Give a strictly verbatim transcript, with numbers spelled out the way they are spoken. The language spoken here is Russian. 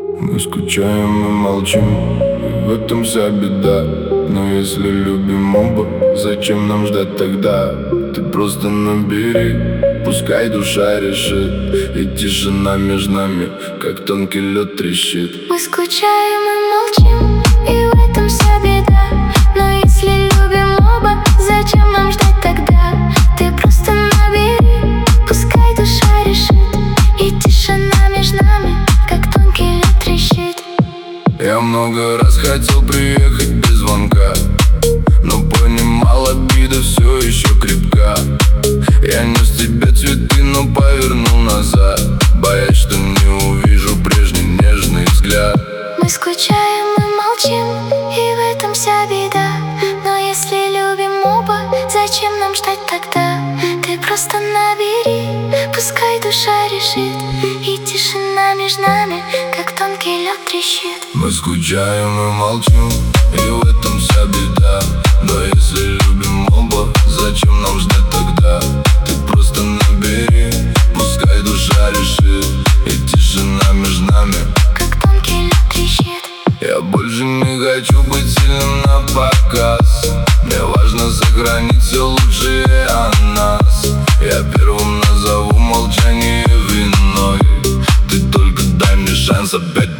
Мы скучаем и молчим, и в этом вся беда. Но если любим оба, зачем нам ждать тогда? Ты просто набери, пускай душа решит, и тишина между нами, как тонкий лед, трещит. Мы скучаем и молчим, и в этом вся беда. Но если любим оба, зачем нам ждать тогда? Ты просто набери, пускай душа решит, и тишина между нами, как тонкий лед, трещит. Я много раз хотел приехать без звонка, но понимал, обида все еще крепка. Я нес тебе цветы, но повернул назад, боясь, что не увижу прежний нежный взгляд. Мы скучаем и молчим, и в этом вся беда. Но если любим оба, зачем нам ждать тогда? Ты просто набери, пускай душа решит, и тишина между нами, как тонкий лед, трещит. Мы скучаем и молчим, и в этом вся беда. Но если любим оба, зачем нам ждать тогда? Ты просто набери, пускай душа решит, и тишина между нами, как тонкий лед, трещит. Я больше не хочу быть сильным на показ. Мне важно сохранить все лучшее о нас. Я первым назову молчание виной. Ты только дай мне шанс опять